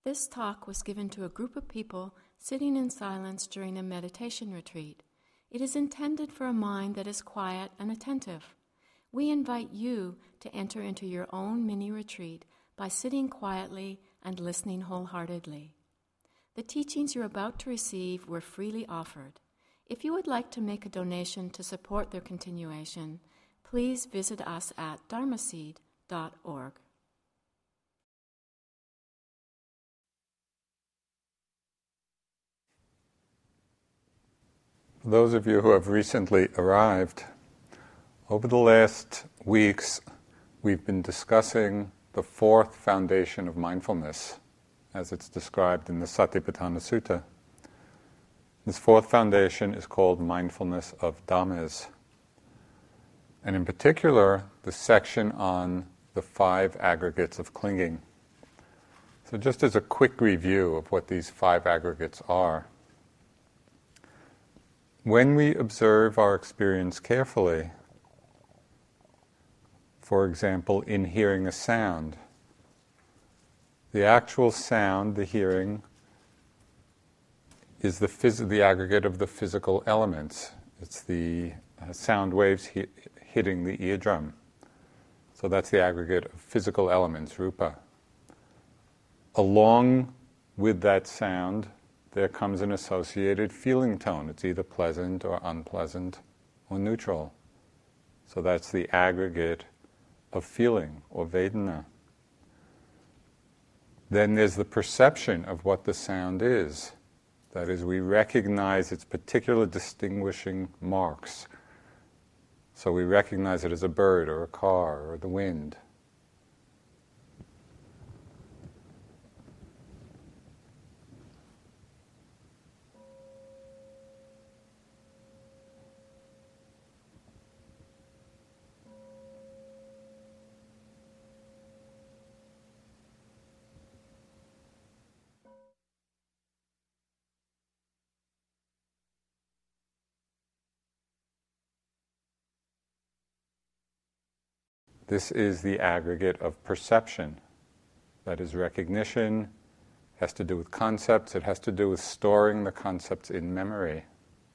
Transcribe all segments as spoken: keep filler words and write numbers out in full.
This talk was given to a group of people sitting in silence during a meditation retreat. It is intended for a mind that is quiet and attentive. We invite you to enter into your own mini-retreat by sitting quietly and listening wholeheartedly. The teachings you're about to receive were freely offered. If you would like to make a donation to support their continuation, please visit us at dharmaseed dot org. For those of you who have recently arrived, over the last weeks we've been discussing the fourth foundation of mindfulness, as it's described in the Satipatthana Sutta. This fourth foundation is called mindfulness of dhammas, and in particular the section on the five aggregates of clinging. So just as a quick review of what these five aggregates are, when we observe our experience carefully, for example, in hearing a sound, the actual sound, the hearing, is the, phys- the aggregate of the physical elements. It's the uh, sound waves hi- hitting the eardrum. So that's the aggregate of physical elements, rupa. Along with that sound, there comes an associated feeling tone. It's either pleasant or unpleasant or neutral. So that's the aggregate of feeling or vedana. Then there's the perception of what the sound is. That is, we recognize its particular distinguishing marks. So we recognize it as a bird or a car or the wind. This is the aggregate of perception. That is, recognition has to do with concepts. It has to do with storing the concepts in memory.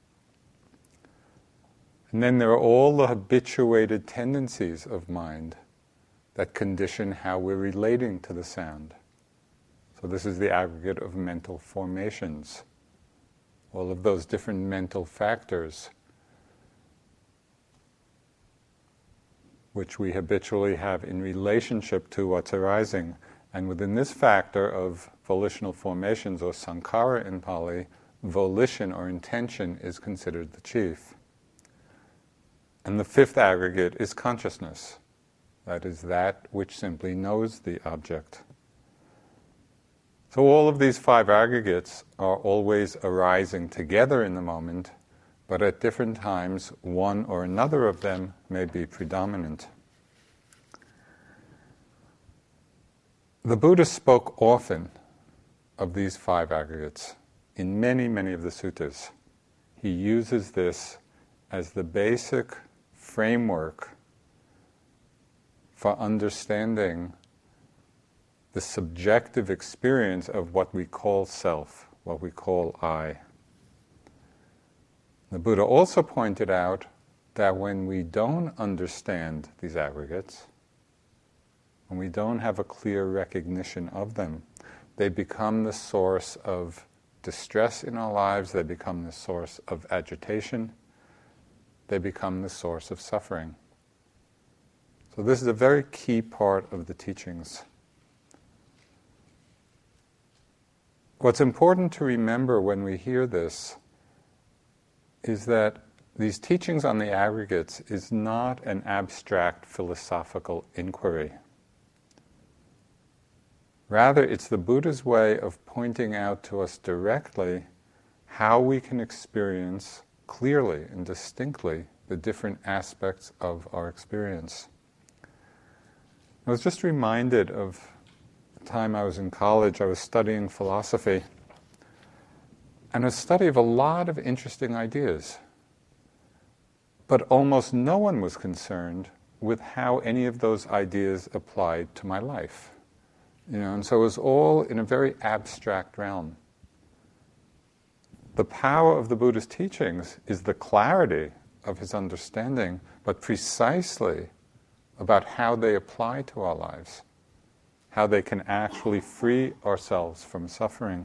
And then there are all the habituated tendencies of mind that condition how we're relating to the sound. So this is the aggregate of mental formations. All of those different mental factors which we habitually have in relationship to what's arising. And within this factor of volitional formations, or sankhara in Pali, volition or intention is considered the chief. And the fifth aggregate is consciousness. That is that which simply knows the object. So all of these five aggregates are always arising together in the moment, but at different times, one or another of them may be predominant. The Buddha spoke often of these five aggregates in many, many of the suttas. He uses this as the basic framework for understanding the subjective experience of what we call self, what we call I. The Buddha also pointed out that when we don't understand these aggregates, when we don't have a clear recognition of them, they become the source of distress in our lives, they become the source of agitation, they become the source of suffering. So this is a very key part of the teachings. What's important to remember when we hear this is that these teachings on the aggregates is not an abstract philosophical inquiry. Rather, it's the Buddha's way of pointing out to us directly how we can experience clearly and distinctly the different aspects of our experience. I was just reminded of the time I was in college. I was studying philosophy, and a study of a lot of interesting ideas. But almost no one was concerned with how any of those ideas applied to my life. You know, and so it was all in a very abstract realm. The power of the Buddha's teachings is the clarity of his understanding, but precisely about how they apply to our lives, how they can actually free ourselves from suffering.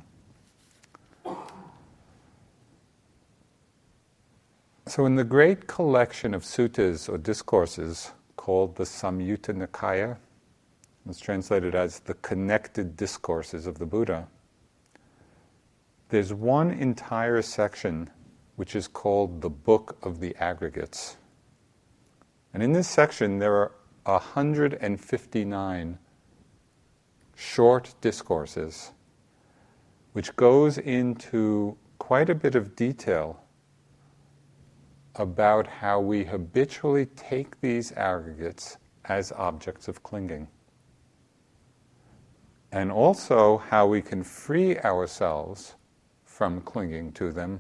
So in the great collection of suttas or discourses called the Samyutta Nikaya, it's translated as the connected discourses of the Buddha, there's one entire section which is called the Book of the Aggregates. And in this section there are one hundred fifty-nine short discourses which goes into quite a bit of detail about how we habitually take these aggregates as objects of clinging. And also how we can free ourselves from clinging to them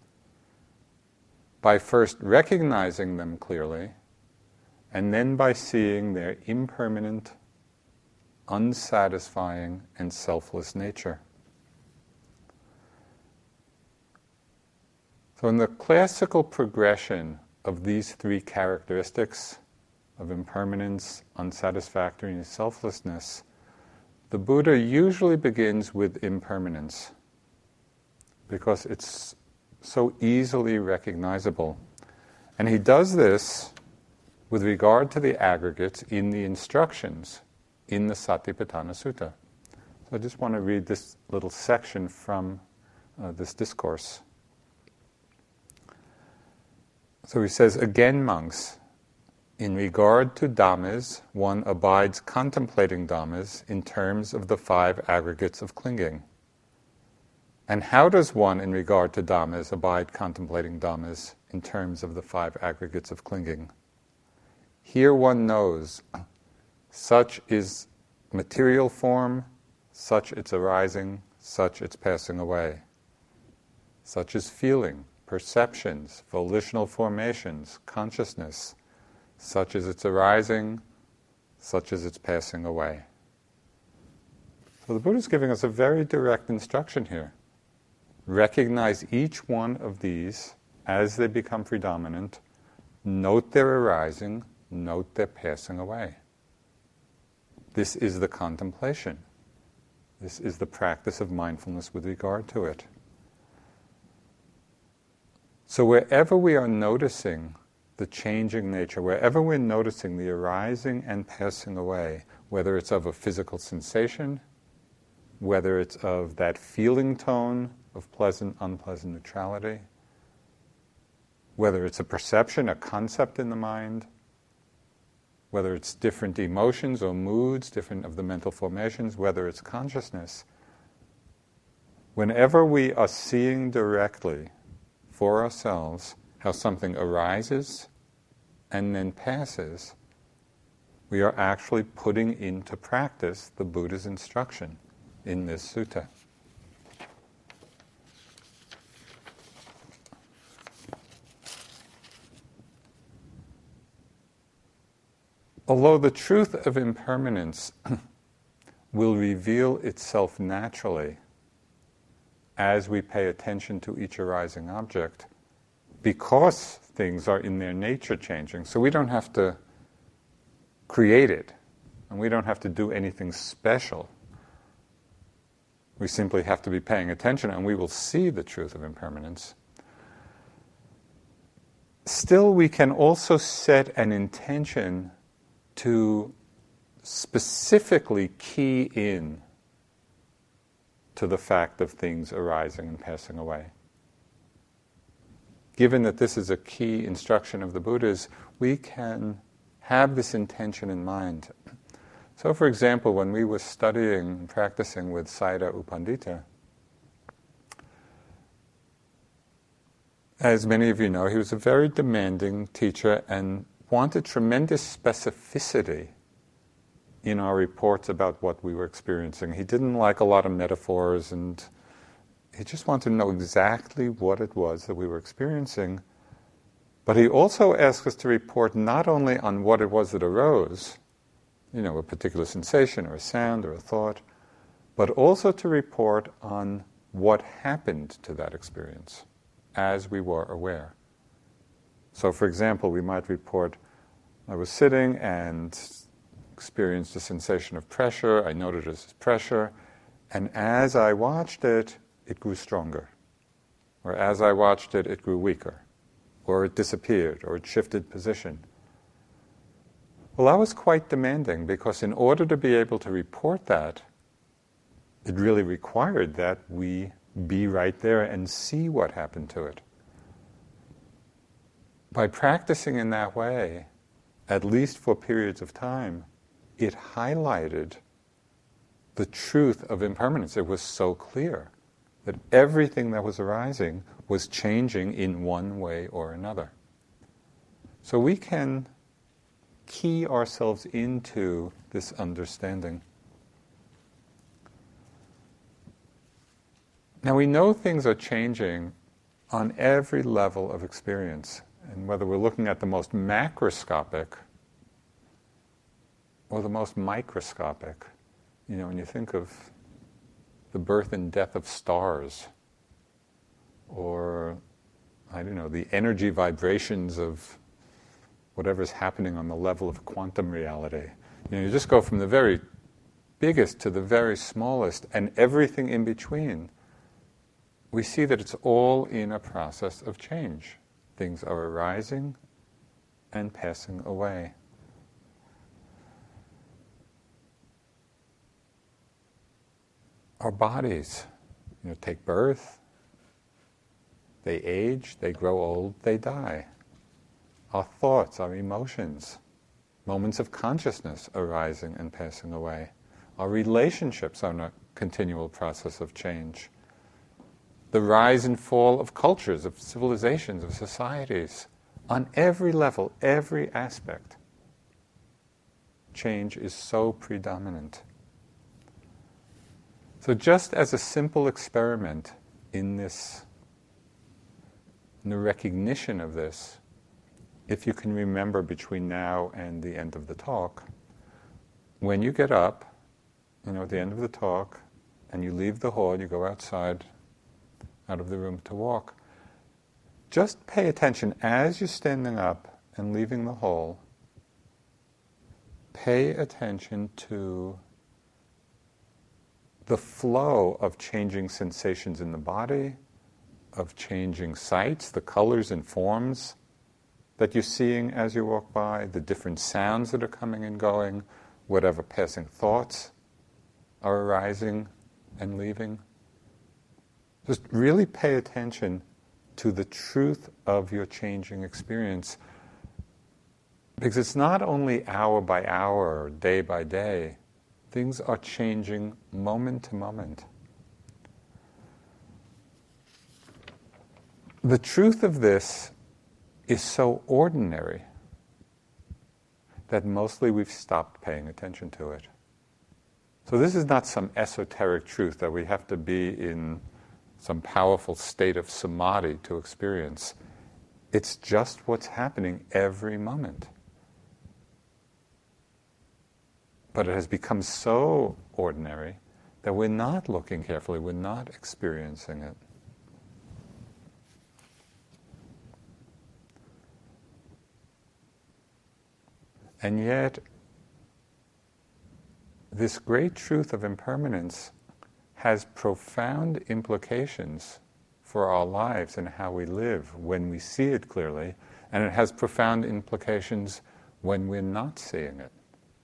by first recognizing them clearly, and then by seeing their impermanent, unsatisfying, and selfless nature. So in the classical progression of these three characteristics of impermanence, unsatisfactoriness, and selflessness, the Buddha usually begins with impermanence because it's so easily recognizable. And he does this with regard to the aggregates in the instructions in the Satipatthana Sutta. So I just want to read this little section from uh, this discourse. So he says, "Again, monks, in regard to dhammas, one abides contemplating dhammas in terms of the five aggregates of clinging. And how does one, in regard to dhammas, abide contemplating dhammas in terms of the five aggregates of clinging? Here one knows, such is material form, such its arising, such its passing away. Such is feeling, perceptions, volitional formations, consciousness, such is its arising, such is its passing away." So the Buddha is giving us a very direct instruction here. Recognize each one of these as they become predominant, note their arising, note their passing away. This is the contemplation. This is the practice of mindfulness with regard to it. So wherever we are noticing the changing nature, wherever we're noticing the arising and passing away, whether it's of a physical sensation, whether it's of that feeling tone of pleasant, unpleasant neutrality, whether it's a perception, a concept in the mind, whether it's different emotions or moods, different of the mental formations, whether it's consciousness, whenever we are seeing directly for ourselves how something arises and then passes, we are actually putting into practice the Buddha's instruction in this sutta. Although the truth of impermanence will reveal itself naturally as we pay attention to each arising object, because things are in their nature changing, so we don't have to create it, and we don't have to do anything special. We simply have to be paying attention, and we will see the truth of impermanence. Still, we can also set an intention to specifically key in to the fact of things arising and passing away. Given that this is a key instruction of the Buddha's, we can have this intention in mind. So, for example, when we were studying and practicing with Sayadaw U Pandita, as many of you know, he was a very demanding teacher and wanted tremendous specificity in our reports about what we were experiencing. He didn't like a lot of metaphors, and he just wanted to know exactly what it was that we were experiencing. But he also asked us to report not only on what it was that arose, you know, a particular sensation or a sound or a thought, but also to report on what happened to that experience as we were aware. So, for example, we might report, I was sitting and experienced a sensation of pressure. I noted it as pressure. And as I watched it, it grew stronger. Or as I watched it, it grew weaker. Or it disappeared, or it shifted position. Well, that was quite demanding, because in order to be able to report that, it really required that we be right there and see what happened to it. By practicing in that way, at least for periods of time, it highlighted the truth of impermanence. It was so clear that everything that was arising was changing in one way or another. So we can key ourselves into this understanding. Now we know things are changing on every level of experience, and whether we're looking at the most macroscopic or the most microscopic. You know, when you think of the birth and death of stars, or, I don't know, the energy vibrations of whatever's happening on the level of quantum reality. You know, you just go from the very biggest to the very smallest, and everything in between. We see that it's all in a process of change. Things are arising and passing away. Our bodies, you know, take birth, they age, they grow old, they die. Our thoughts, our emotions, moments of consciousness arising and passing away. Our relationships are in a continual process of change. The rise and fall of cultures, of civilizations, of societies, on every level, every aspect. Change is so predominant. So just as a simple experiment in this, in the recognition of this, if you can remember between now and the end of the talk, when you get up, you know, at the end of the talk, and you leave the hall, you go outside, out of the room to walk, just pay attention as you're standing up and leaving the hall. Pay attention to the flow of changing sensations in the body, of changing sights, the colors and forms that you're seeing as you walk by, the different sounds that are coming and going, whatever passing thoughts are arising and leaving. Just really pay attention to the truth of your changing experience. Because it's not only hour by hour or day by day. Things are changing moment to moment. The truth of this is so ordinary that mostly we've stopped paying attention to it. So this is not some esoteric truth that we have to be in some powerful state of samadhi to experience. It's just what's happening every moment. But it has become so ordinary that we're not looking carefully, we're not experiencing it. And yet, this great truth of impermanence has profound implications for our lives and how we live when we see it clearly, and it has profound implications when we're not seeing it.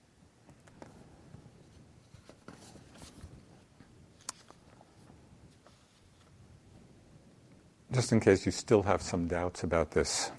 Just in case you still have some doubts about this,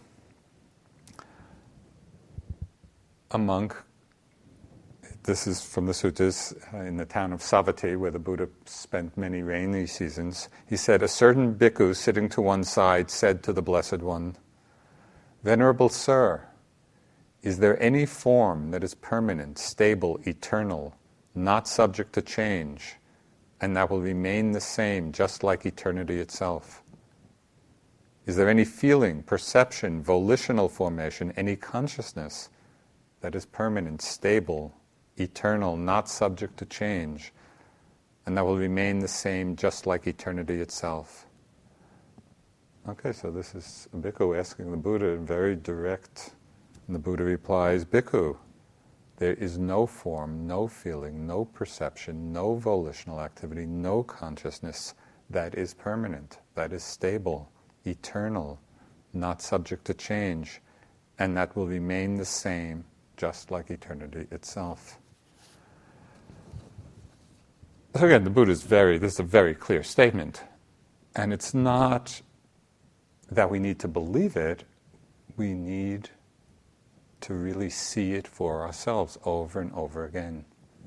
a monk, this is from the suttas, uh, in the town of Savatthi, where the Buddha spent many rainy seasons, he said, a certain bhikkhu sitting to one side said to the Blessed One, Venerable Sir, is there any form that is permanent, stable, eternal, not subject to change, and that will remain the same, just like eternity itself? Is there any feeling, perception, volitional formation, any consciousness that is permanent, stable, eternal, not subject to change, and that will remain the same just like eternity itself. Okay, so this is a bhikkhu asking the Buddha, very direct, and the Buddha replies, Bhikkhu, there is no form, no feeling, no perception, no volitional activity, no consciousness that is permanent, that is stable, eternal, not subject to change, and that will remain the same just like eternity itself. So again, the Buddha is very, this is a very clear statement. And it's not that we need to believe it, we need to really see it for ourselves over and over again.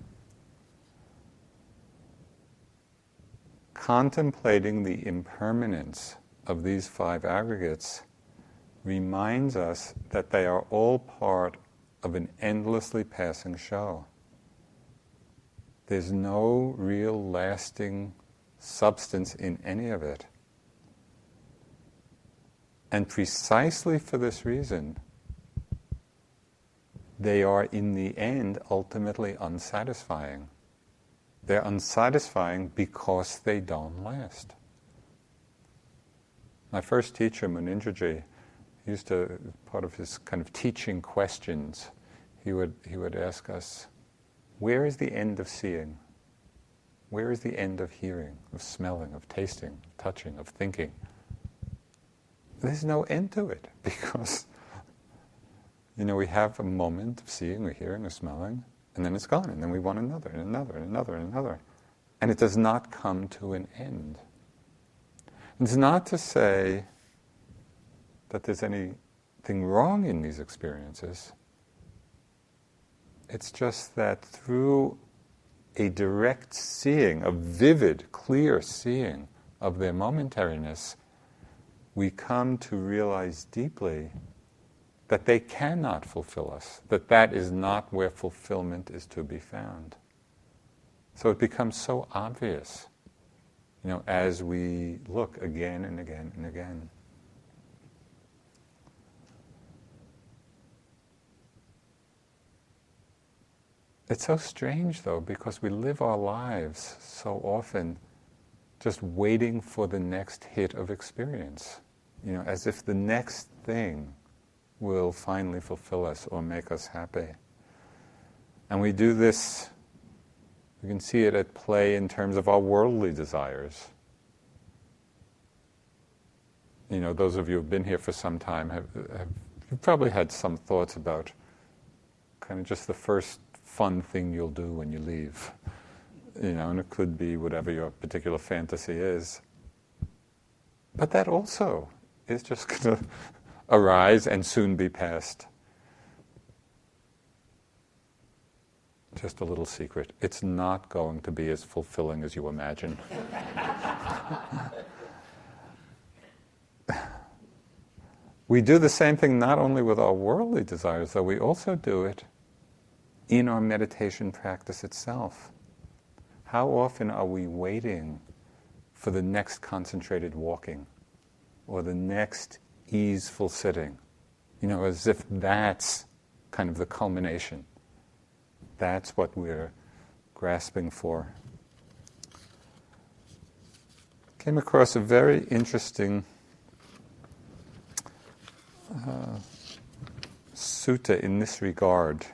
Contemplating the impermanence of these five aggregates reminds us that they are all part of an endlessly passing show. There's no real lasting substance in any of it. And precisely for this reason, they are in the end ultimately unsatisfying. They're unsatisfying because they don't last. My first teacher, Munindraji, used to, part of his kind of teaching questions, he would he would ask us, where is the end of seeing? Where is the end of hearing, of smelling, of tasting, of touching, of thinking? There's no end to it, because, you know, we have a moment of seeing or hearing or smelling, and then it's gone, and then we want another, and another, and another, and another. And it does not come to an end. It's not to say that there's anything wrong in these experiences. It's just that through a direct seeing, a vivid, clear seeing of their momentariness, we come to realize deeply that they cannot fulfill us, that that is not where fulfillment is to be found. So it becomes so obvious, you know, as we look again and again and again. It's so strange, though, because we live our lives so often just waiting for the next hit of experience, you know, as if the next thing will finally fulfill us or make us happy. And we do this, we can see it at play in terms of our worldly desires. You know, those of you who've been here for some time have, have you've probably had some thoughts about kind of just the first fun thing you'll do when you leave. You know, and it could be whatever your particular fantasy is. But that also is just going to arise and soon be past. Just a little secret. It's not going to be as fulfilling as you imagine. We do the same thing not only with our worldly desires, though we also do it in our meditation practice itself. How often are we waiting for the next concentrated walking or the next easeful sitting? You know, as if that's kind of the culmination. That's what we're grasping for. Came across a very interesting uh, sutta in this regard.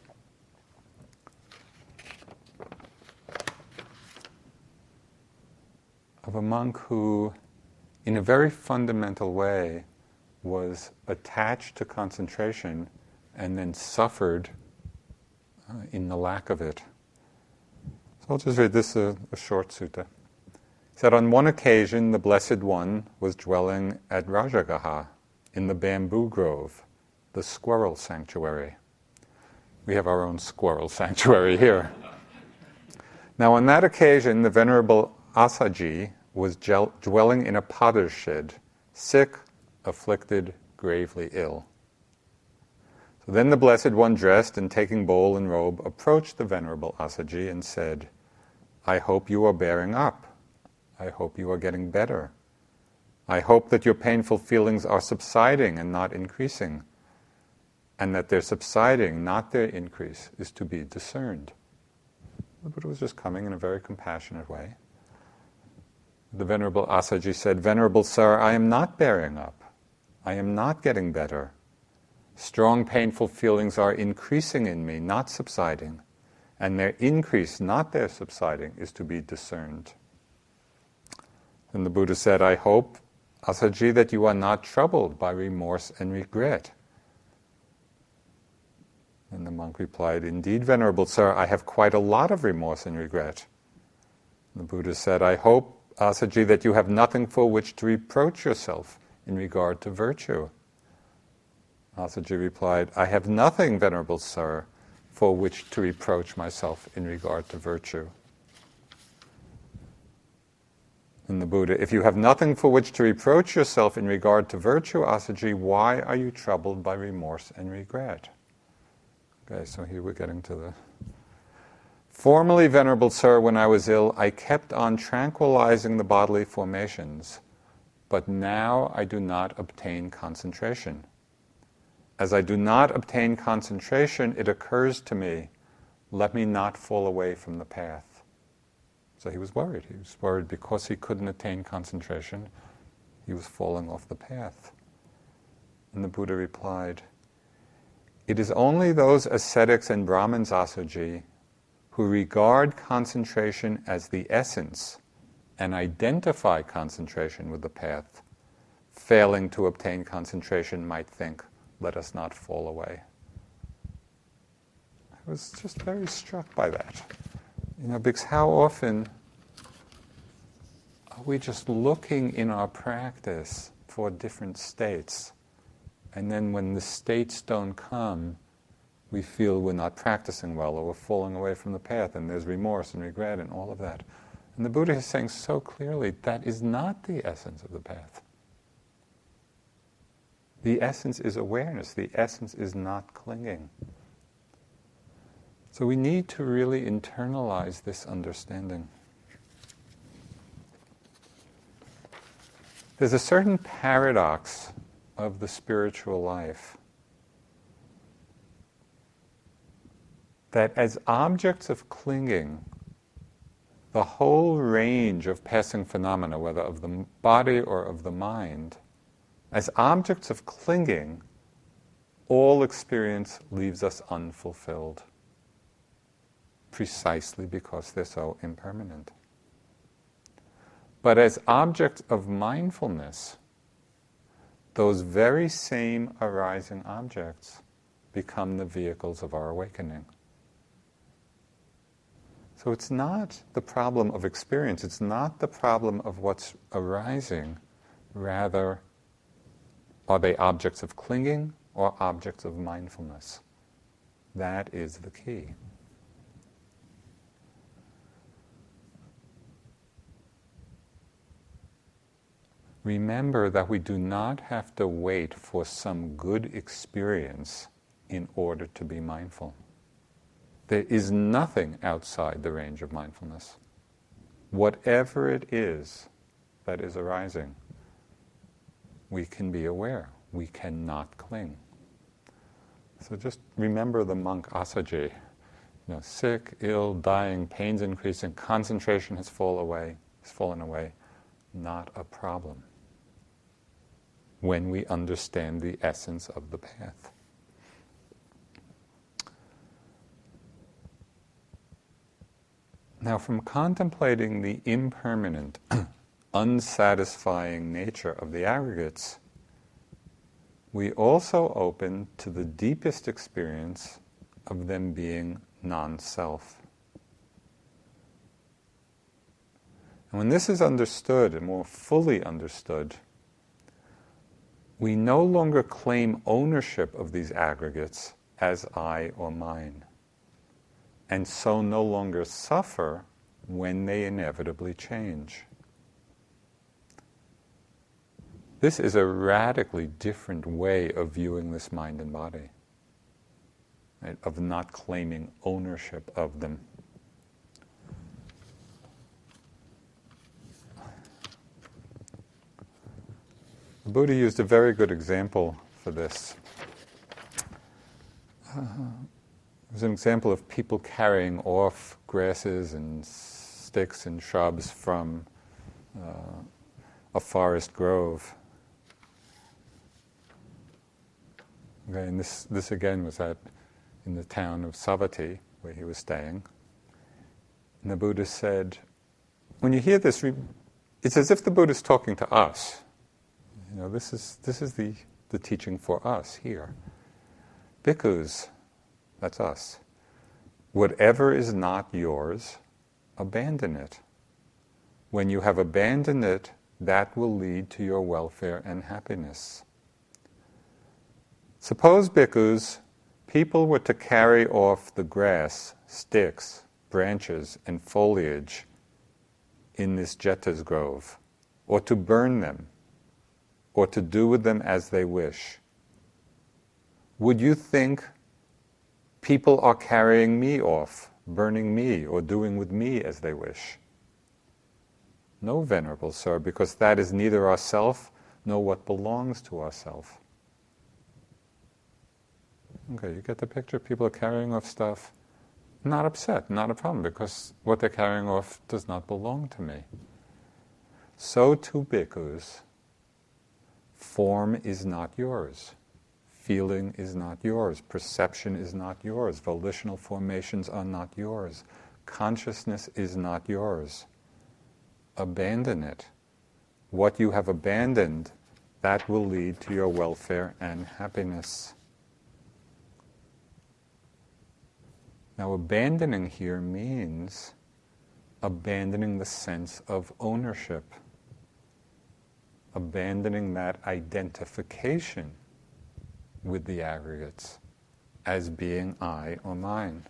Of a monk who, in a very fundamental way, was attached to concentration and then suffered uh, in the lack of it. So I'll just read this, uh, a short sutta. He said, on one occasion, the Blessed One was dwelling at Rajagaha, in the bamboo grove, the squirrel sanctuary. We have our own squirrel sanctuary here. Now, on that occasion, the Venerable Asaji was gel- dwelling in a potter's shed, sick, afflicted, gravely ill. So then the Blessed One, dressed and taking bowl and robe, approached the Venerable Asaji and said, I hope you are bearing up. I hope you are getting better. I hope that your painful feelings are subsiding and not increasing, and that their subsiding, not their increase, is to be discerned. The Buddha was just coming in a very compassionate way. The Venerable Asaji said, "Venerable Sir, I am not bearing up. I am not getting better. Strong, painful feelings are increasing in me, not subsiding. And their increase, not their subsiding, is to be discerned." And the Buddha said, "I hope, Asaji, that you are not troubled by remorse and regret." And the monk replied, "Indeed, Venerable Sir, I have quite a lot of remorse and regret." And the Buddha said, "I hope, Asaji, that you have nothing for which to reproach yourself in regard to virtue." Asaji replied, "I have nothing, Venerable Sir, for which to reproach myself in regard to virtue." And the Buddha, "If you have nothing for which to reproach yourself in regard to virtue, Asaji, why are you troubled by remorse and regret?" Okay, so here we're getting to the... "Formerly, Venerable Sir, when I was ill, I kept on tranquilizing the bodily formations, but now I do not obtain concentration. As I do not obtain concentration, it occurs to me, let me not fall away from the path." So he was worried. He was worried because he couldn't attain concentration, he was falling off the path. And the Buddha replied, "It is only those ascetics and Brahmins, Asaji, who regard concentration as the essence and identify concentration with the path, failing to obtain concentration, might think, let us not fall away." I was just very struck by that. You know, because how often are we just looking in our practice for different states, and then when the states don't come, we feel we're not practicing well, or we're falling away from the path, and there's remorse and regret and all of that. And the Buddha is saying so clearly, that is not the essence of the path. The essence is awareness. The essence is not clinging. So we need to really internalize this understanding. There's a certain paradox of the spiritual life that as objects of clinging, the whole range of passing phenomena, whether of the body or of the mind, as objects of clinging, all experience leaves us unfulfilled, precisely because they're so impermanent. But as objects of mindfulness, those very same arising objects become the vehicles of our awakening. So it's not the problem of experience, it's not the problem of what's arising, rather, are they objects of clinging or objects of mindfulness? That is the key. Remember that we do not have to wait for some good experience in order to be mindful. There is nothing outside the range of mindfulness. Whatever it is that is arising, we can be aware. We cannot cling. So just remember the monk Asaji. You know, sick, ill, dying, pains increasing, concentration has fallen away, has fallen away. Not a problem when we understand the essence of the path. Now, from contemplating the impermanent, unsatisfying nature of the aggregates, we also open to the deepest experience of them being non-self. And when this is understood, and more fully understood, we no longer claim ownership of these aggregates as I or mine, and so no longer suffer when they inevitably change. This is a radically different way of viewing this mind and body, right? Of not claiming ownership of them. The Buddha used a very good example for this. Uh, There's an example of people carrying off grasses and sticks and shrubs from uh, a forest grove. Okay, and this, this again was at in the town of Savatthi, where he was staying. And the Buddha said, when you hear this, it's as if the Buddha is talking to us. You know, this is this is the, the teaching for us here. Bhikkhus, that's us. Whatever is not yours, abandon it. When you have abandoned it, that will lead to your welfare and happiness. Suppose, bhikkhus, people were to carry off the grass, sticks, branches, and foliage in this Jeta's grove, or to burn them, or to do with them as they wish. Would you think people are carrying me off, burning me, or doing with me as they wish? No, Venerable Sir, because that is neither ourself nor what belongs to ourself. Okay, you get the picture? People are carrying off stuff, not upset, not a problem, because what they're carrying off does not belong to me. So too, bhikkhus, form is not yours. Feeling is not yours. Perception is not yours. Volitional formations are not yours. Consciousness is not yours. Abandon it. What you have abandoned, that will lead to your welfare and happiness. Now, abandoning here means abandoning the sense of ownership, abandoning that identification with the aggregates as being I or mine.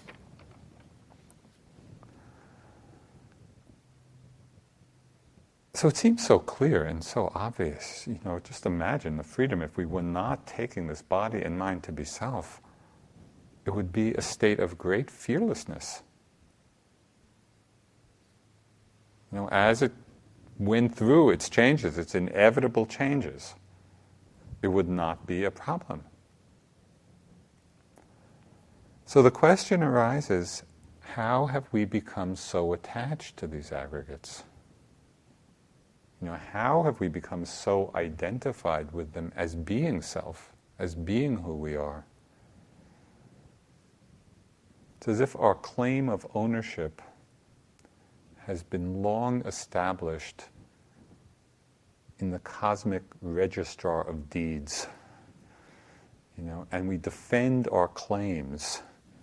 So it seems so clear and so obvious. You know, just imagine the freedom if we were not taking this body and mind to be self. It would be a state of great fearlessness. You know, as it went through its changes, its inevitable changes, it would not be a problem. So the question arises, how have we become so attached to these aggregates? You know, how have we become so identified with them as being self, as being who we are? It's as if our claim of ownership has been long established in the cosmic registrar of deeds, you know, and we defend our claims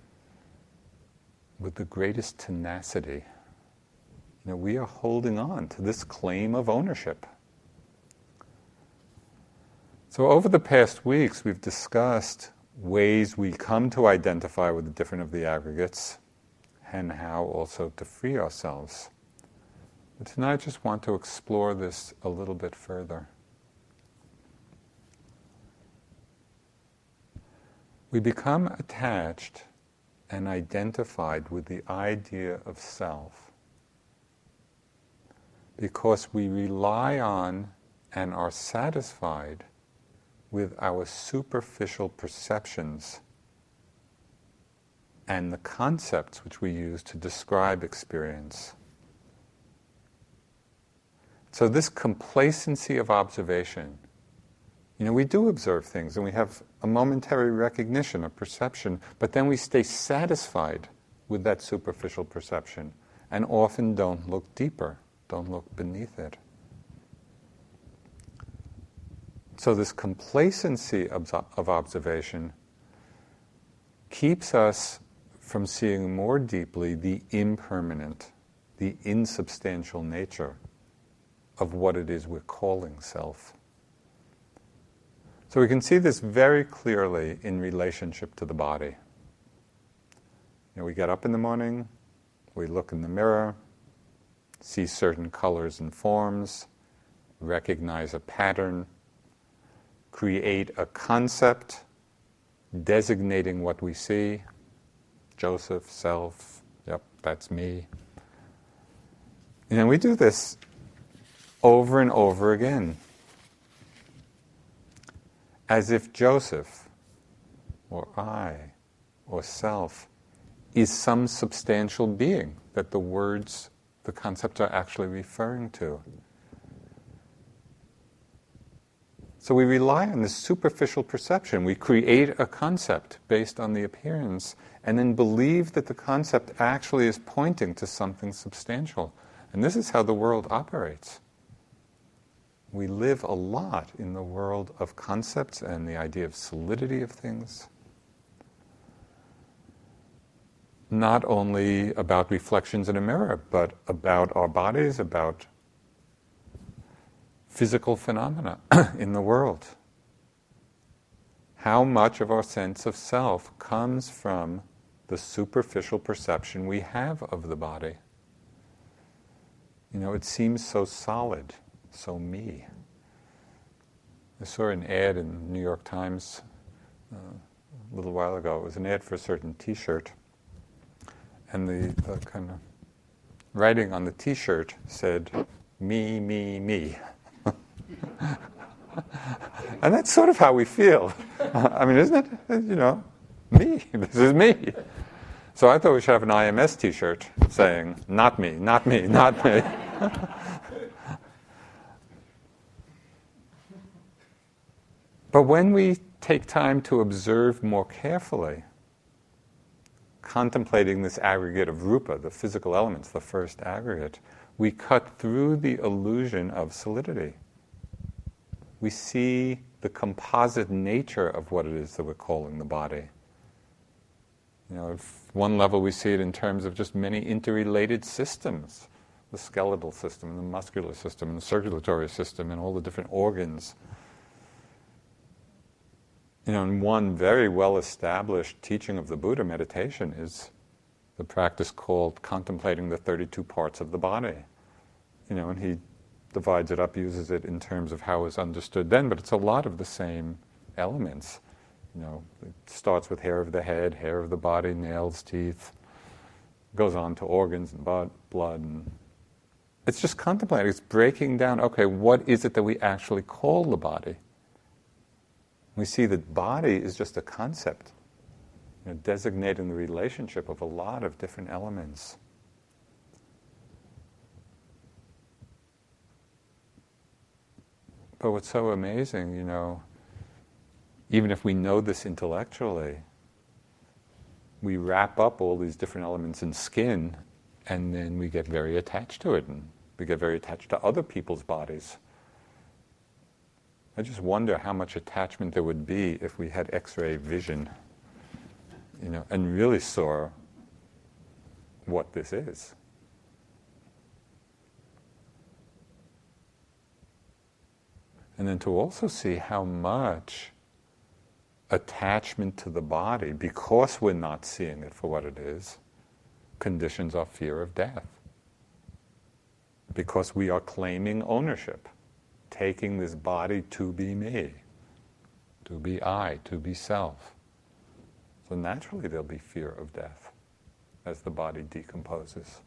with the greatest tenacity. You know, we are holding on to this claim of ownership. So over the past weeks, we've discussed ways we come to identify with the different of the aggregates, and how also to free ourselves. But tonight I just want to explore this a little bit further. We become attached and identified with the idea of self because we rely on and are satisfied with our superficial perceptions and the concepts which we use to describe experience. So this complacency of observation, you know, we do observe things and we have a momentary recognition of perception, but then we stay satisfied with that superficial perception and often don't look deeper, don't look beneath it. So this complacency of observation keeps us from seeing more deeply the impermanent, the insubstantial nature of what it is we're calling self. So we can see this very clearly in relationship to the body. You know, we get up in the morning, we look in the mirror, see certain colors and forms, recognize a pattern, create a concept designating what we see. Joseph, self, yep, that's me. And we do this over and over again, as if Joseph, or I, or self is some substantial being that the words, the concepts are actually referring to. So we rely on this superficial perception. We create a concept based on the appearance and then believe that the concept actually is pointing to something substantial. And this is how the world operates. We live a lot in the world of concepts and the idea of solidity of things. Not only about reflections in a mirror, but about our bodies, about physical phenomena in the world. How much of our sense of self comes from the superficial perception we have of the body? You know, it seems so solid, so me. I saw an ad in the New York Times uh, a little while ago. It was an ad for a certain T-shirt. And the, the kind of writing on the T-shirt said, me, me, me. And that's sort of how we feel. I mean, isn't it? You know, me, this is me. So I thought we should have an I M S T-shirt saying, not me, not me, not me. But when we take time to observe more carefully, contemplating this aggregate of rupa, the physical elements, the first aggregate, we cut through the illusion of solidity. We see the composite nature of what it is that we're calling the body. You know, at one level we see it in terms of just many interrelated systems, the skeletal system, the muscular system, and the circulatory system, and all the different organs. You know, and one very well-established teaching of the Buddha, meditation, is the practice called contemplating the thirty-two parts of the body. You know, and he divides it up, uses it in terms of how it was understood then, but it's a lot of the same elements. You know, it starts with hair of the head, hair of the body, nails, teeth, goes on to organs and blood. And it's just contemplating. It's breaking down, okay, what is it that we actually call the body? We see that body is just a concept, you know, designating the relationship of a lot of different elements. But what's so amazing, you know, even if we know this intellectually, we wrap up all these different elements in skin, and then we get very attached to it, and we get very attached to other people's bodies. I just wonder how much attachment there would be if we had X-ray vision, you know, and really saw what this is. And then to also see how much attachment to the body, because we're not seeing it for what it is, conditions our fear of death. Because we are claiming ownership, taking this body to be me, to be I, to be self. So naturally there'll be fear of death as the body decomposes.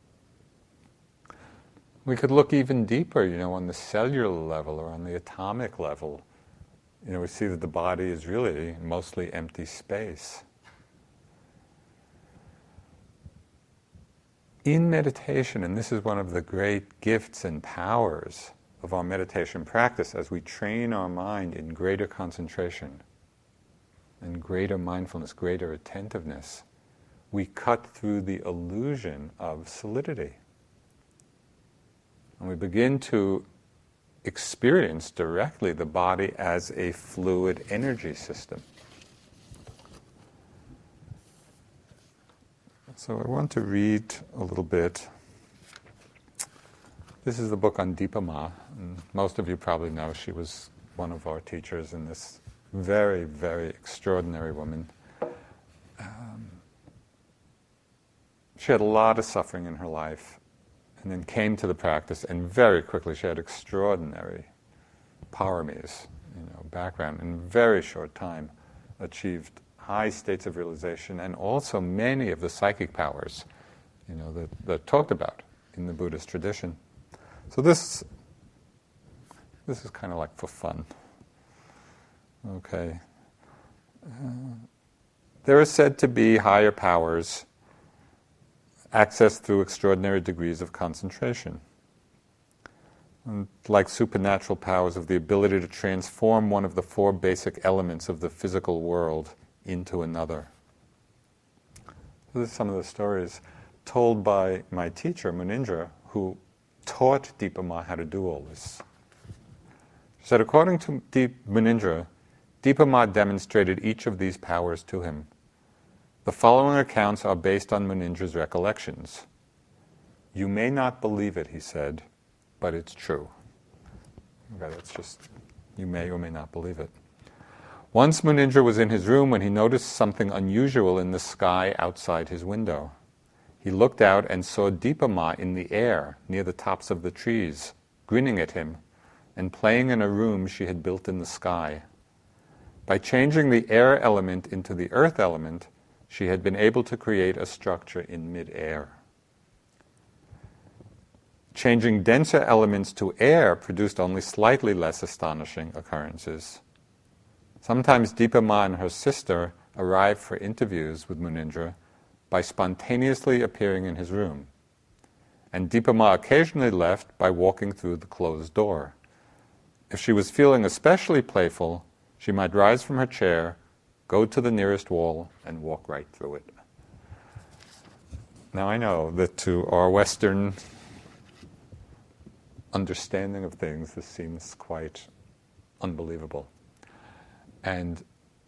We could look even deeper, you know, on the cellular level or on the atomic level. You know, we see that the body is really mostly empty space. In meditation, and this is one of the great gifts and powers of our meditation practice, as we train our mind in greater concentration and greater mindfulness, greater attentiveness, we cut through the illusion of solidity. And we begin to experience directly the body as a fluid energy system. So I want to read a little bit. This is the book on Dipa Ma. And most of you probably know she was one of our teachers, and this very, very extraordinary woman. Um, she had a lot of suffering in her life, and then came to the practice, and very quickly she had extraordinary paramis, you know, background, in a very short time achieved high states of realization, and also many of the psychic powers, you know, that, that talked about in the Buddhist tradition. So this, this is kind of like for fun. Okay. Uh, There are said to be higher powers accessed through extraordinary degrees of concentration, and like supernatural powers of the ability to transform one of the four basic elements of the physical world into another. These are some of the stories told by my teacher, Munindra, who taught Dipa Ma how to do all this. She said, according to Deep Munindra, Dipa Ma demonstrated each of these powers to him. The following accounts are based on Munindra's recollections. You may not believe it, he said, but it's true. Okay, that's just, you may or may not believe it. Once Munindra was in his room when he noticed something unusual in the sky outside his window. He looked out and saw Dipa Ma in the air near the tops of the trees, grinning at him and playing in a room she had built in the sky. By changing the air element into the earth element, she had been able to create a structure in mid-air. Changing denser elements to air produced only slightly less astonishing occurrences. Sometimes Dipa Ma and her sister arrived for interviews with Munindra by spontaneously appearing in his room, and Dipa Ma occasionally left by walking through the closed door. If she was feeling especially playful, she might rise from her chair, go to the nearest wall, and walk right through it. Now I know that to our Western understanding of things, this seems quite unbelievable. And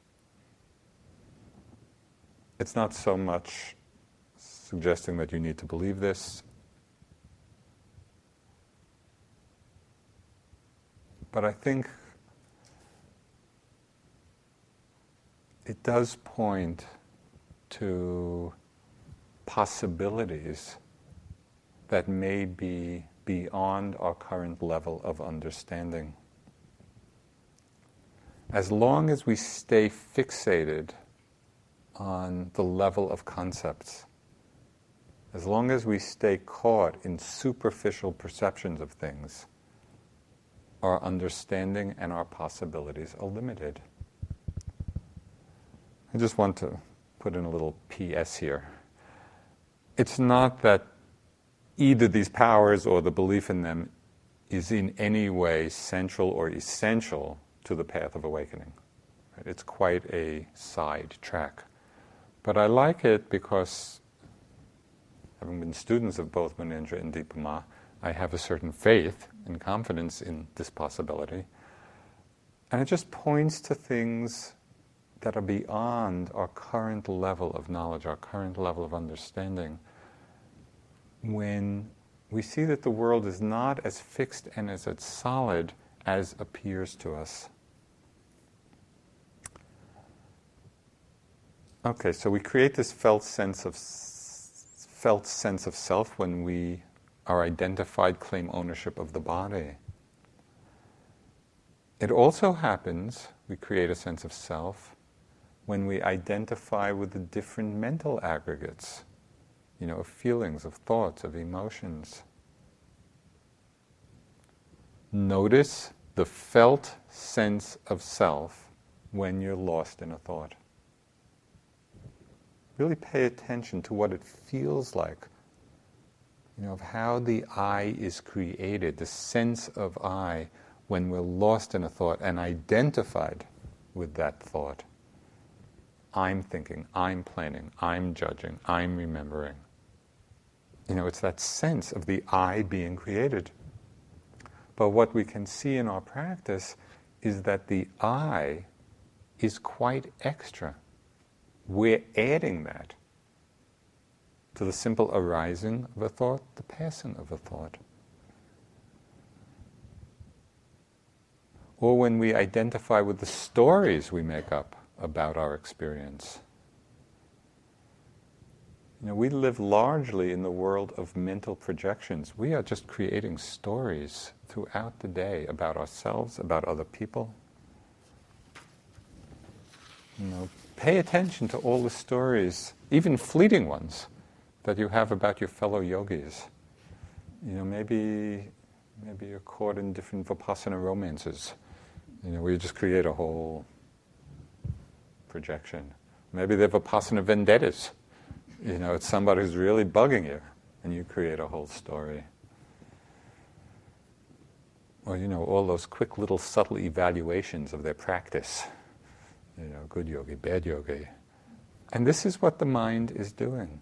it's not so much suggesting that you need to believe this, but I think it does point to possibilities that may be beyond our current level of understanding. As long as we stay fixated on the level of concepts, as long as we stay caught in superficial perceptions of things, our understanding and our possibilities are limited. I just want to put in a little P S here. It's not that either these powers or the belief in them is in any way central or essential to the path of awakening. It's quite a side track. But I like it because, having been students of both Munindra and Dipa Ma, I have a certain faith and confidence in this possibility. And it just points to things that are beyond our current level of knowledge, our current level of understanding, when we see that the world is not as fixed and as solid as appears to us. Okay, so we create this felt sense of felt sense of self when we are identified, claim ownership of the body. It also happens, we create a sense of self when we identify with the different mental aggregates, you know, of feelings, of thoughts, of emotions. Notice the felt sense of self when you're lost in a thought. Really pay attention to what it feels like, you know, of how the I is created, the sense of I when we're lost in a thought and identified with that thought. I'm thinking, I'm planning, I'm judging, I'm remembering. You know, it's that sense of the I being created. But what we can see in our practice is that the I is quite extra. We're adding that to the simple arising of a thought, the passing of a thought. Or when we identify with the stories we make up about our experience. You know, we live largely in the world of mental projections. We are just creating stories throughout the day about ourselves, about other people. You know, pay attention to all the stories, even fleeting ones, that you have about your fellow yogis. You know, maybe maybe you're caught in different Vipassana romances, you know, where you just create a whole projection. Maybe they have Vipassana vendettas. You know, it's somebody who's really bugging you, and you create a whole story. Or, you know, all those quick little subtle evaluations of their practice. You know, good yogi, bad yogi. And this is what the mind is doing.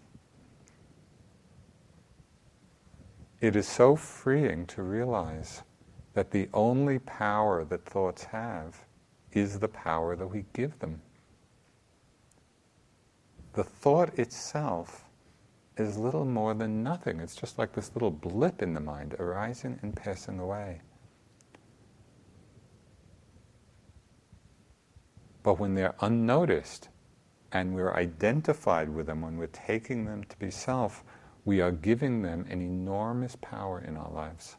It is so freeing to realize that the only power that thoughts have is the power that we give them. The thought itself is little more than nothing. It's just like this little blip in the mind, arising and passing away. But when they're unnoticed, and we're identified with them, when we're taking them to be self, we are giving them an enormous power in our lives.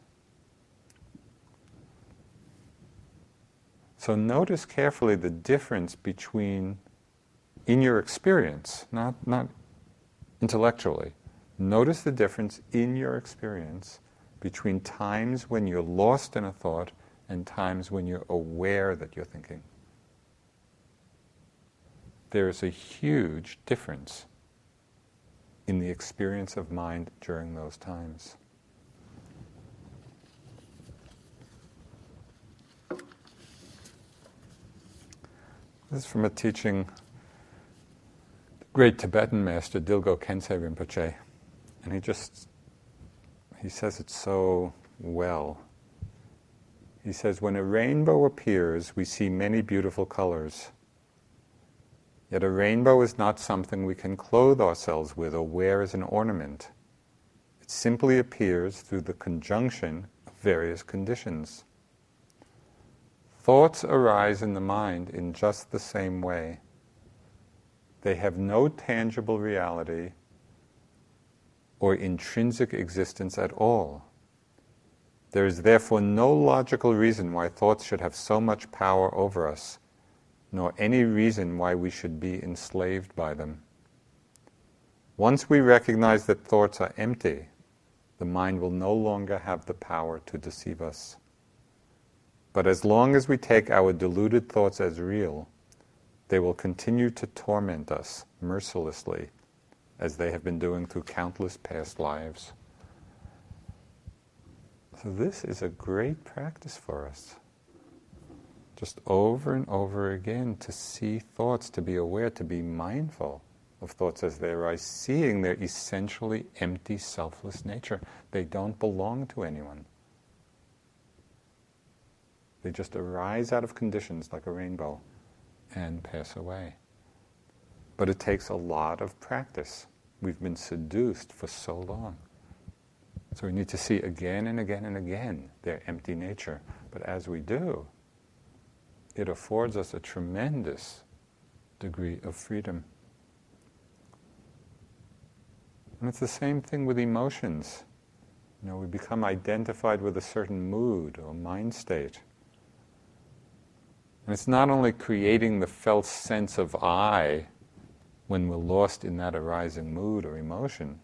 So notice carefully the difference between, in your experience, not, not intellectually, notice the difference in your experience between times when you're lost in a thought and times when you're aware that you're thinking. There is a huge difference in the experience of mind during those times. This is from a teaching, the great Tibetan master Dilgo Khyentse Rinpoche, and he just, he says it so well. He says, when a rainbow appears, we see many beautiful colors. Yet a rainbow is not something we can clothe ourselves with or wear as an ornament. It simply appears through the conjunction of various conditions. Thoughts arise in the mind in just the same way. They have no tangible reality or intrinsic existence at all. There is therefore no logical reason why thoughts should have so much power over us, nor any reason why we should be enslaved by them. Once we recognize that thoughts are empty, the mind will no longer have the power to deceive us. But as long as we take our deluded thoughts as real, they will continue to torment us mercilessly, as they have been doing through countless past lives. So this is a great practice for us. Just over and over again to see thoughts, to be aware, to be mindful of thoughts as they arise, seeing their essentially empty, selfless nature. They don't belong to anyone. They just arise out of conditions like a rainbow and pass away. But it takes a lot of practice. We've been seduced for so long. So we need to see again and again and again their empty nature. But as we do, it affords us a tremendous degree of freedom. And it's the same thing with emotions. You know, we become identified with a certain mood or mind state. And it's not only creating the felt sense of I when we're lost in that arising mood or emotion,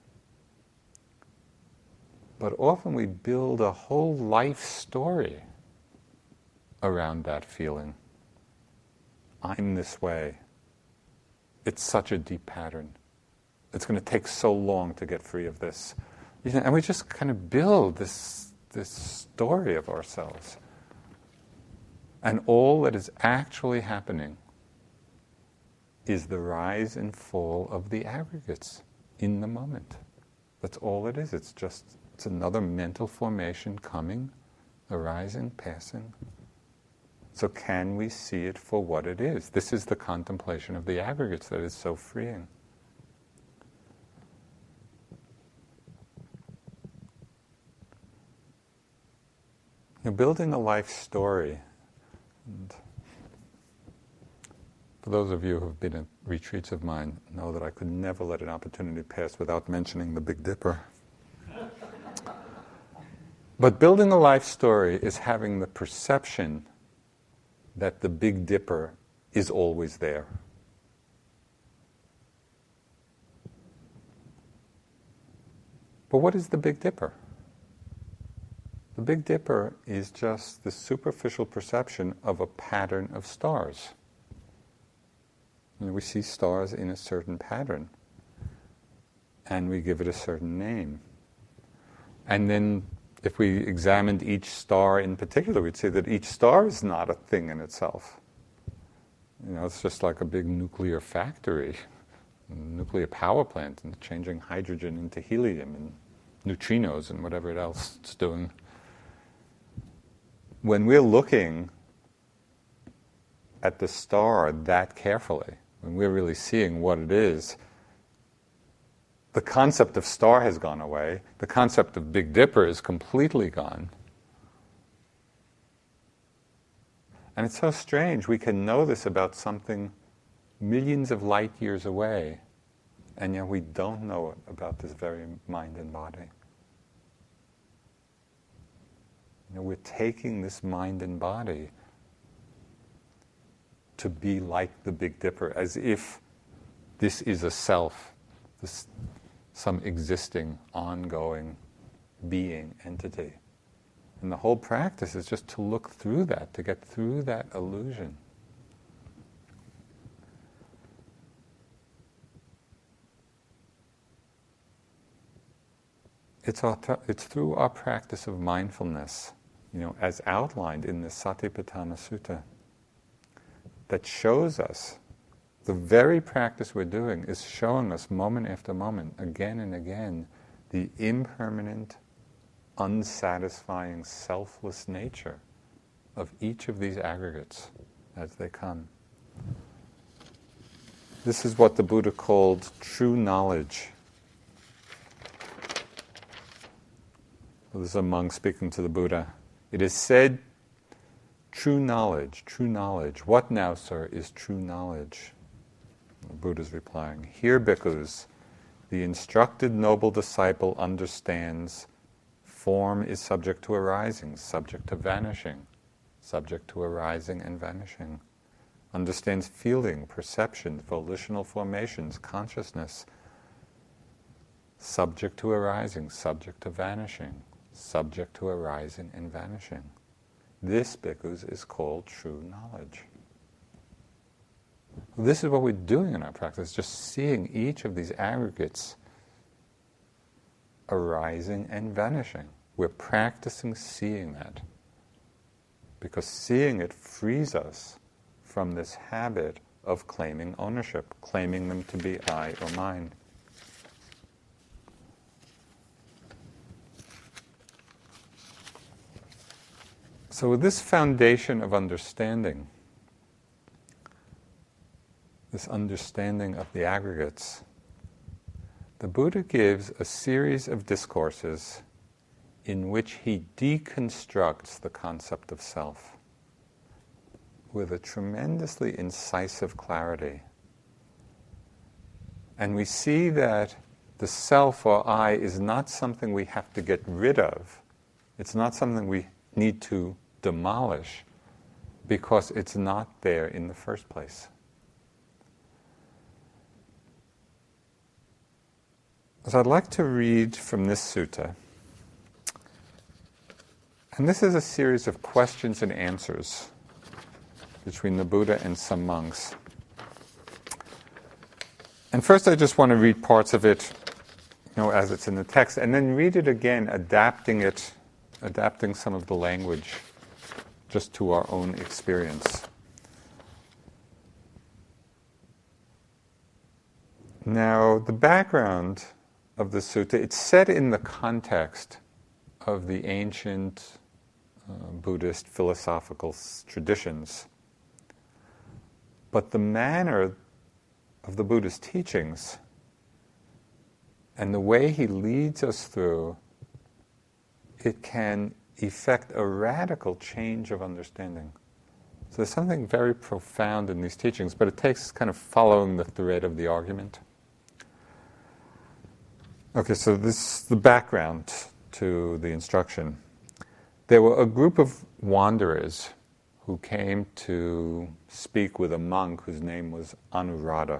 but often we build a whole life story around that feeling. I'm this way. It's such a deep pattern. It's going to take so long to get free of this. You know, and we just kind of build this, this story of ourselves. And all that is actually happening is the rise and fall of the aggregates in the moment. That's all it is. It's just, it's another mental formation coming, arising, passing. So can we see it for what it is? This is the contemplation of the aggregates that is so freeing. You're building a life story. And for those of you who have been at retreats of mine, know that I could never let an opportunity pass without mentioning the Big Dipper. But building a life story is having the perception that the Big Dipper is always there. But what is the Big Dipper? The Big Dipper is just the superficial perception of a pattern of stars. You know, we see stars in a certain pattern, and we give it a certain name. And then if we examined each star in particular, we'd see that each star is not a thing in itself. You know, it's just like a big nuclear factory, a nuclear power plant, and changing hydrogen into helium and neutrinos and whatever else it's doing. When we're looking at the star that carefully, when we're really seeing what it is, the concept of star has gone away. The concept of Big Dipper is completely gone. And it's so strange. We can know this about something millions of light years away, and yet we don't know it about this very mind and body. You know, we're taking this mind and body to be like the Big Dipper, as if this is a self, this some existing, ongoing being, entity. And the whole practice is just to look through that, to get through that illusion. It's, our, it's through our practice of mindfulness, you know, as outlined in the Satipatthana Sutta, that shows us, the very practice we're doing is showing us moment after moment, again and again, the impermanent, unsatisfying, selfless nature of each of these aggregates as they come. This is what the Buddha called true knowledge. This is a monk speaking to the Buddha. It is said, true knowledge, true knowledge. What now, sir, is true knowledge? The Buddha is replying, here, bhikkhus, the instructed noble disciple understands form is subject to arising, subject to vanishing, subject to arising and vanishing. Understands feeling, perception, volitional formations, consciousness, subject to arising, subject to vanishing, subject to arising and vanishing. This, bhikkhus, is called true knowledge. This is what we're doing in our practice, just seeing each of these aggregates arising and vanishing. We're practicing seeing that, because seeing it frees us from this habit of claiming ownership, claiming them to be I or mine. So with this foundation of understanding, this understanding of the aggregates, the Buddha gives a series of discourses in which he deconstructs the concept of self with a tremendously incisive clarity. And we see that the self or I is not something we have to get rid of. It's not something we need to demolish because it's not there in the first place. So I'd like to read from this sutta. And this is a series of questions and answers between the Buddha and some monks. And first I just want to read parts of it, you know, as it's in the text, and then read it again, adapting it, adapting some of the language just to our own experience. Now, the background of the sutta, it's set in the context of the ancient uh, Buddhist philosophical s- traditions. But the manner of the Buddha's teachings and the way he leads us through, it can effect a radical change of understanding. So there's something very profound in these teachings, but it takes kind of following the thread of the argument. Okay, so this is the background to the instruction. There were a group of wanderers who came to speak with a monk whose name was Anuruddha.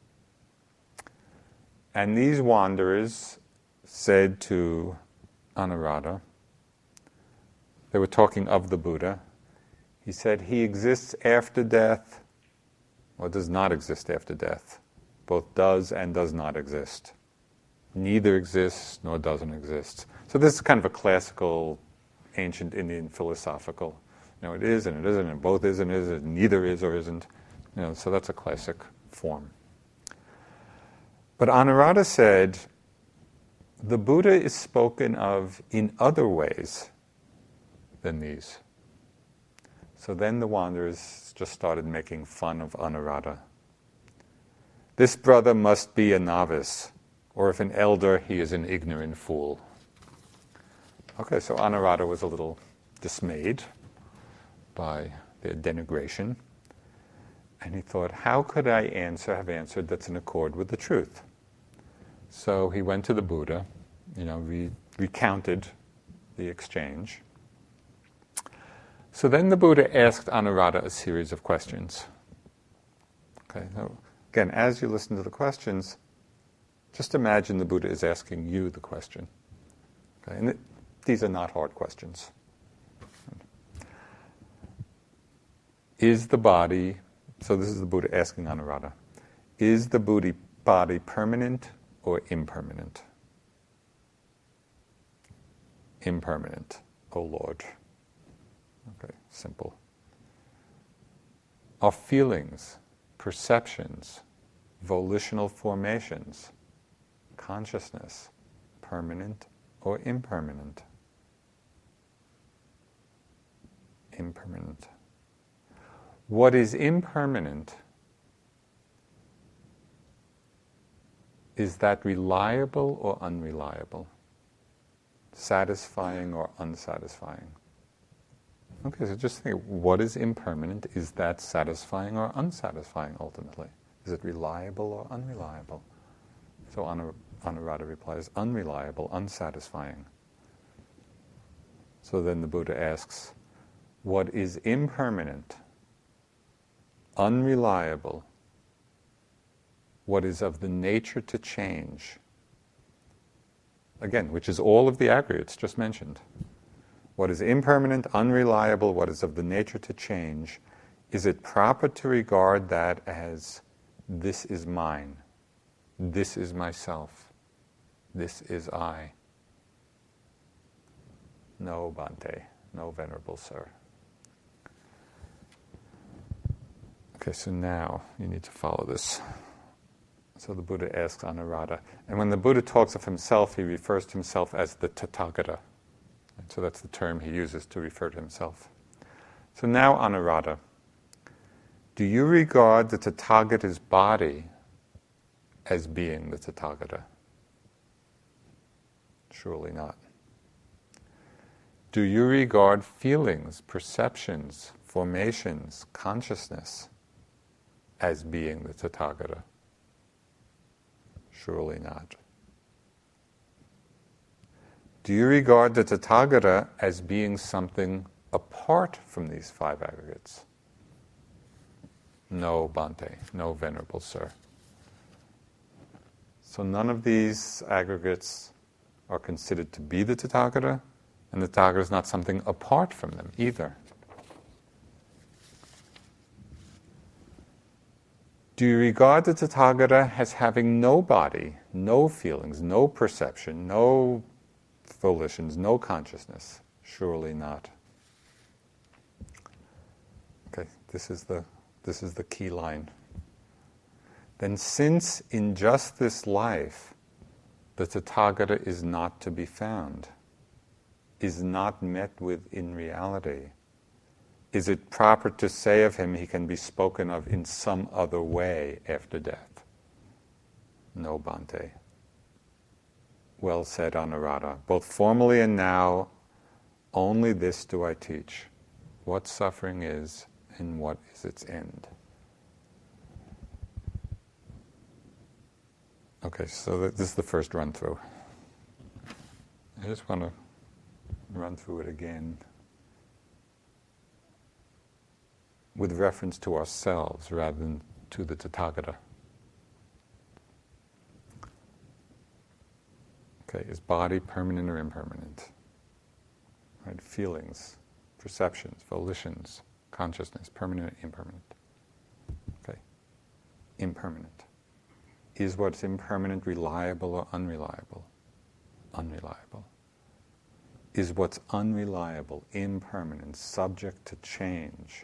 And these wanderers said to Anuruddha, they were talking of the Buddha, he said, he exists after death, or does not exist after death. Both does and does not exist. Neither exists nor doesn't exist. So this is kind of a classical, ancient Indian philosophical. You know, it is and it isn't, and both is and isn't, neither is or isn't. You know, so that's a classic form. But Anuruddha said, the Buddha is spoken of in other ways than these. So then the wanderers just started making fun of Anuruddha. This brother must be a novice, or if an elder, he is an ignorant fool. Okay, so Anuruddha was a little dismayed by their denigration. And he thought, how could I answer, have answered that's in accord with the truth? So he went to the Buddha, you know, re- recounted the exchange. So then the Buddha asked Anuruddha a series of questions. Okay, so again, as you listen to the questions, just imagine the Buddha is asking you the question. Okay, and it, these are not hard questions. Is the body, so this is the Buddha asking Anuruddha, is the body, body permanent or impermanent? Impermanent, O Lord. Okay, simple. Are feelings, perceptions, volitional formations, consciousness, permanent or impermanent? Impermanent. What is impermanent, is that reliable or unreliable? Satisfying or unsatisfying? Okay, so just think, what is impermanent? Is that satisfying or unsatisfying ultimately? Is it reliable or unreliable? So Anu- Anuruddha replies, unreliable, unsatisfying. So then the Buddha asks, what is impermanent, unreliable, what is of the nature to change? Again, which is all of the aggregates just mentioned. What is impermanent, unreliable, what is of the nature to change? Is it proper to regard that as, this is mine, this is myself, this is I? No, Bhante, no, Venerable Sir. Okay, so now you need to follow this. So the Buddha asks Anuruddha, and when the Buddha talks of himself, he refers to himself as the Tathagata. And so that's the term he uses to refer to himself. So now, Anuruddha, do you regard the Tathagata's body as being the Tathagata? Surely not. Do you regard feelings, perceptions, formations, consciousness as being the Tathagata? Surely not. Do you regard the Tathagata as being something apart from these five aggregates? No, Bhante, no, Venerable Sir. So none of these aggregates are considered to be the Tathagata, and the Tathagata is not something apart from them either. Do you regard the Tathagata as having no body, no feelings, no perception, no volitions, no consciousness? Surely not. Okay, this is the this is the key line. Then since in just this life the Tathagata is not to be found, is not met with in reality, is it proper to say of him he can be spoken of in some other way after death? No, Bhante. Well said, Anuruddha. Both formerly and now, only this do I teach, what suffering is and what is its end. Okay, so this is the first run-through. I just want to run through it again with reference to ourselves rather than to the Tathagata. Okay, is body permanent or impermanent? Right, feelings, perceptions, volitions, consciousness, permanent or impermanent? Okay, impermanent. Is what's impermanent reliable or unreliable? Unreliable. Is what's unreliable, impermanent, subject to change?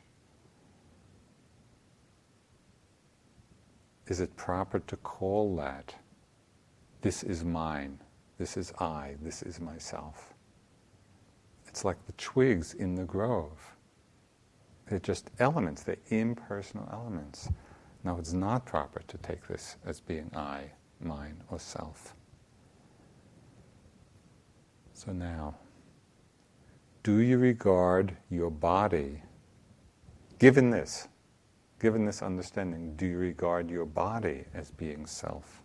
Is it proper to call that, this is mine, this is I, this is myself? It's like the twigs in the grove. They're just elements, they're impersonal elements. Now, it's not proper to take this as being I, mine, or self. So now, do you regard your body, given this, given this understanding, do you regard your body as being self?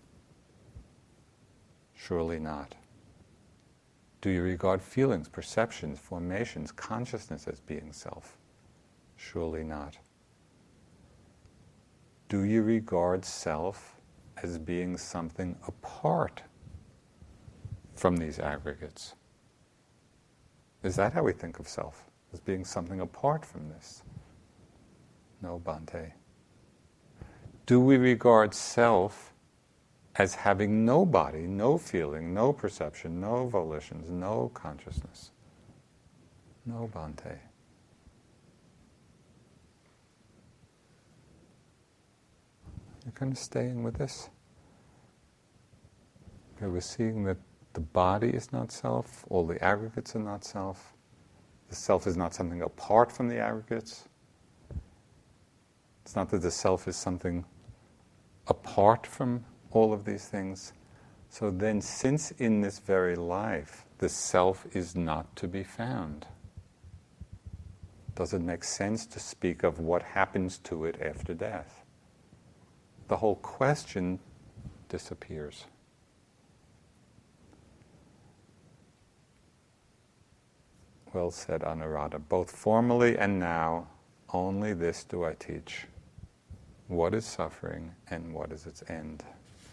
Surely not. Do you regard feelings, perceptions, formations, consciousness as being self? Surely not. Do you regard self as being something apart from these aggregates? Is that how we think of self? As being something apart from this? No, Bhante. Do we regard self as having no body, no feeling, no perception, no volitions, no consciousness? No, Bhante. You're kind of staying with this? Okay, we're seeing that the body is not self, all the aggregates are not self, the self is not something apart from the aggregates. It's not that the self is something apart from all of these things. So then, since in this very life the self is not to be found, does it make sense to speak of what happens to it after death? The whole question disappears. Well said, Anuradha. Both formally and now, only this do I teach. What is suffering and what is its end?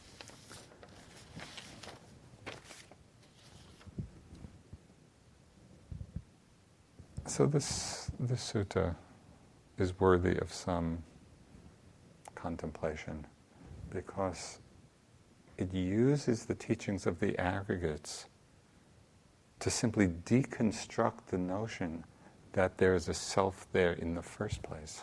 So this, this sutta is worthy of some contemplation because it uses the teachings of the aggregates to simply deconstruct the notion that there is a self there in the first place.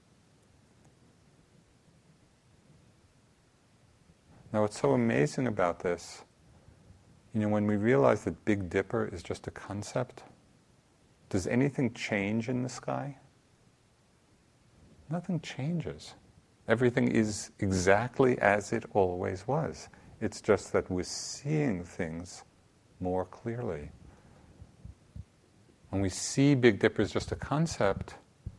Now, what's so amazing about this, you know, when we realize that Big Dipper is just a concept, does anything change in the sky? Nothing changes. Everything is exactly as it always was. It's just that we're seeing things more clearly. When we see Big Dipper as just a concept,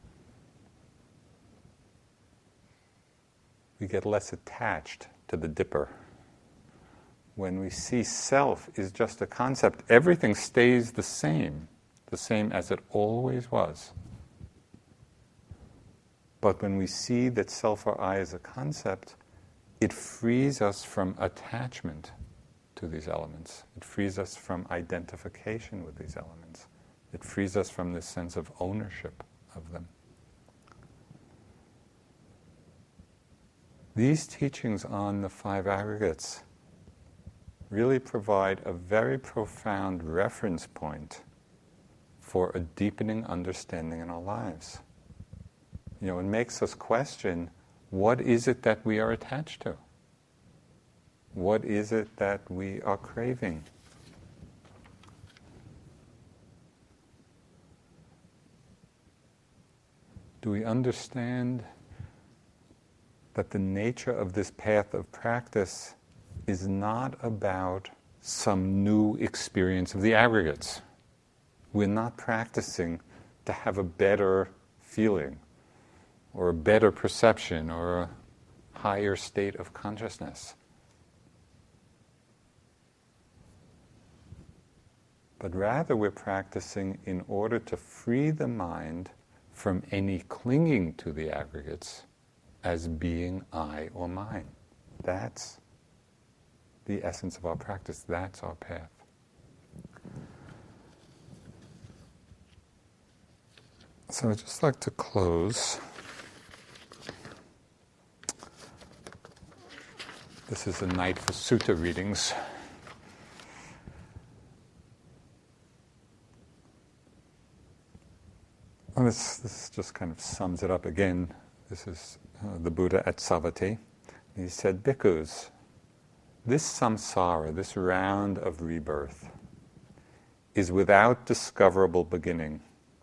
we get less attached to the dipper. When we see self is just a concept, everything stays the same, the same as it always was. But when we see that self or I is a concept, it frees us from attachment to these elements. It frees us from identification with these elements. It frees us from this sense of ownership of them. These teachings on the five aggregates really provide a very profound reference point for a deepening understanding in our lives. You know, it makes us question, what is it that we are attached to? What is it that we are craving? Do we understand that the nature of this path of practice is not about some new experience of the aggregates? We're not practicing to have a better feeling or a better perception or a higher state of consciousness. But rather we're practicing in order to free the mind from any clinging to the aggregates as being I or mine. That's the essence of our practice. That's our path. So I'd just like to close This is a night for sutta readings. Well, this, this just kind of sums it up again. This is uh, the Buddha at Savatthi. He said, Bhikkhus, this samsara, this round of rebirth, is without discoverable beginning.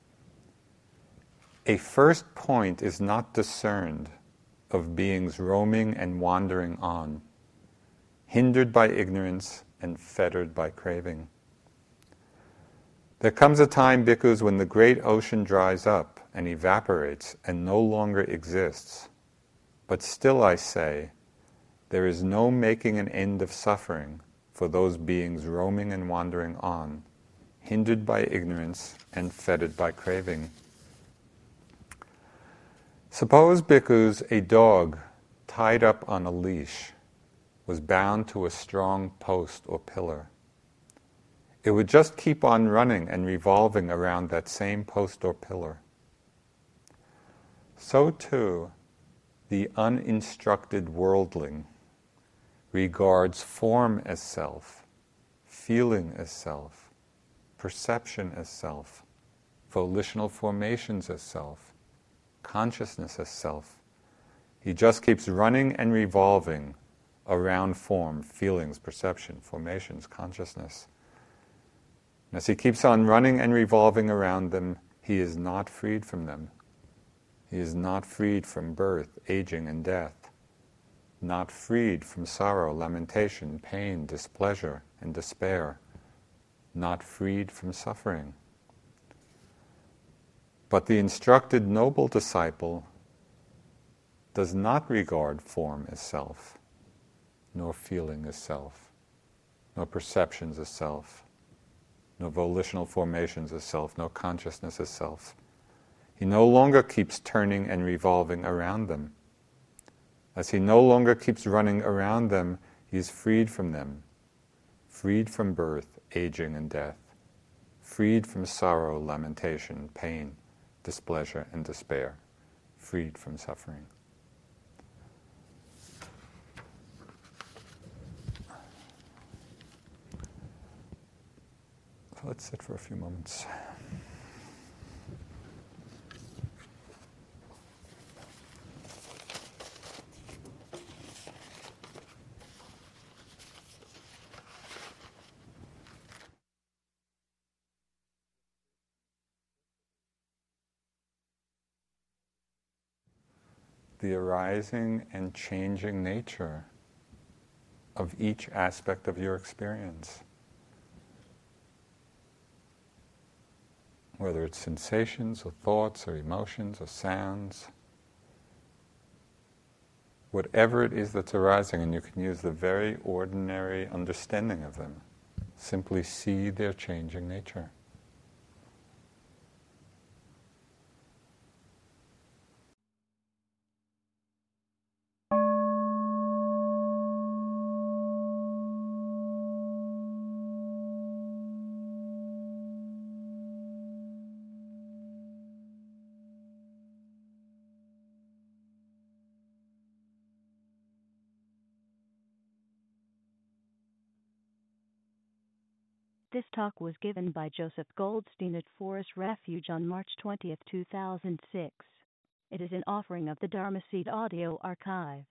A first point is not discerned of beings roaming and wandering on, hindered by ignorance and fettered by craving. There comes a time, bhikkhus, when the great ocean dries up and evaporates and no longer exists. But still I say, there is no making an end of suffering for those beings roaming and wandering on, hindered by ignorance and fettered by craving. Suppose, bhikkhus, a dog tied up on a leash was bound to a strong post or pillar. It would just keep on running and revolving around that same post or pillar. So too, the uninstructed worldling regards form as self, feeling as self, perception as self, volitional formations as self, consciousness as self. He just keeps running and revolving around form, feelings, perception, formations, consciousness. As he keeps on running and revolving around them, he is not freed from them. He is not freed from birth, aging, and death. Not freed from sorrow, lamentation, pain, displeasure, and despair. Not freed from suffering. But the instructed noble disciple does not regard form as self, nor feeling as self, nor perceptions as self, no volitional formations as self, no consciousness as self. He no longer keeps turning and revolving around them. As he no longer keeps running around them, he is freed from them, freed from birth, aging, and death, freed from sorrow, lamentation, pain, displeasure, and despair, freed from suffering. Let's sit for a few moments. The arising and changing nature of each aspect of your experience. Whether it's sensations or thoughts or emotions or sounds, whatever it is that's arising, and you can use the very ordinary understanding of them, simply see their changing nature. This talk was given by Joseph Goldstein at Forest Refuge on March twentieth, two thousand six. It is an offering of the Dharma Seed Audio Archive.